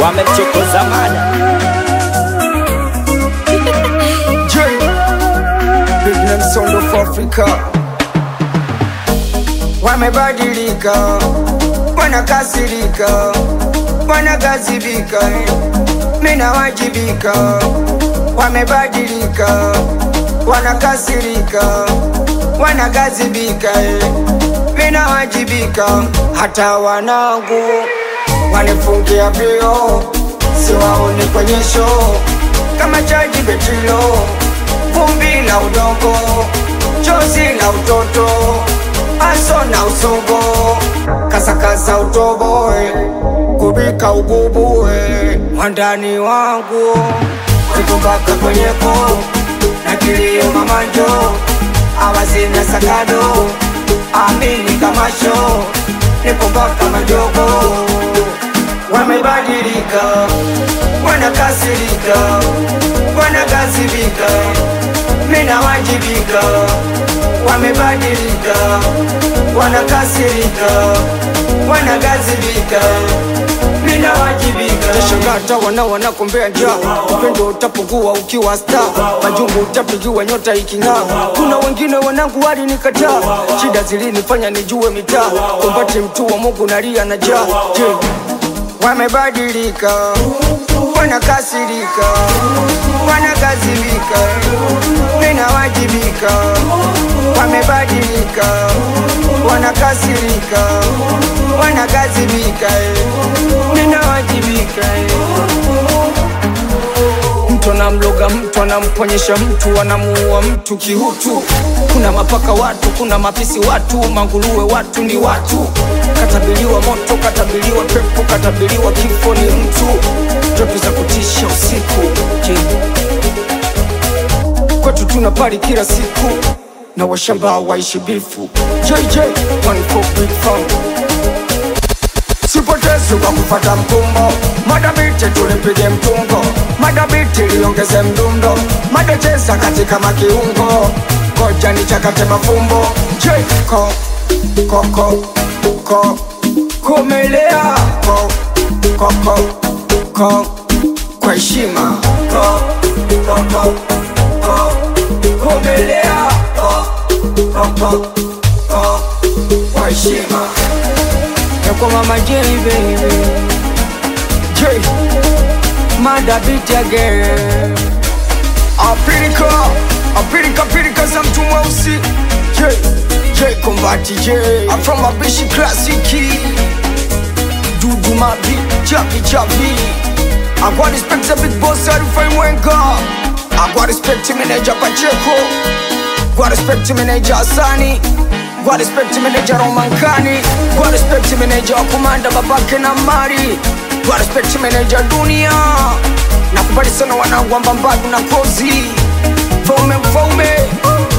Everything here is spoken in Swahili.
wamemchokoza mada Big name sound of Africa. Wamebadilika, wanakasirika, wanagazibika, mina wajibika. Wamebadilika, wanakasirika, wanagazibika, mina wajibika. Hata wanangu wanifungia bio, siwaoni kwenye show kama chaji betilo, vumbi la udongo, chozi la utoto, aso na usogo, kasakasa utoboe, kubika ugubuwe. Mwandani wangu kutumbaka kwenyeko, na kilio mamanjo, awazina sakado, amini kamasho, nikumbaka majogo. Wamebadilika, wanakasirika, wanagazibika, mina wajibika. Wamebadilika, wanakasirika, wanagazibika, mina wajibika. Tashangata wanakumbea njaa, upendo utapungua ukiwa star, majungu utapigiwa nyota iking'aa. Kuna wengine wanangu walinikataa, shida zilinifanya nijue mitaa, kumbati mtu wa Mungu nalia na jaa. Wamebadilika, wanakasirika, wanagazibika, mina wajibika. Wamebadilika, wanakasirika, wanagazibika, mina wajibika. Mtu anamloga mtu, anamponyesha mtu, anamuua mtu kihutu. Kuna mapaka watu, kuna mapisi watu, manguruwe watu ni watu. Katabiliwa moto, katabiliwa pepo, katabiliwa kifo ni mtu. Joto za kutisha usiku, kwetu tunapari kila siku, na washamba waishi bifu. JJ, 24 big fun. Sipotezi kwa kufata mkumbo, madabiti tulipige mtungo, madabiti liongeze mdundo, madacheza katika makiungo, koja ni chakate mafumbo. J, ko, kumelea, kwa heshima, kumelea, kwa heshima. Kwa mama J, baby J, madabiti again. Apirika za mtu mweusi. J, Kombati J, I'm from Abishi Classic. Dudu mabi, chapi. I got respect to big boss Arifai Mwenga. I got respect to manager Pacheco. Got respect to manager Asani. Got respect to manager Romankani. Got respect to manager Kumanda Babake na Mari. Got respect to manager Dunia. Nakubali sana wanangu Mbambadu na Kozi. Faume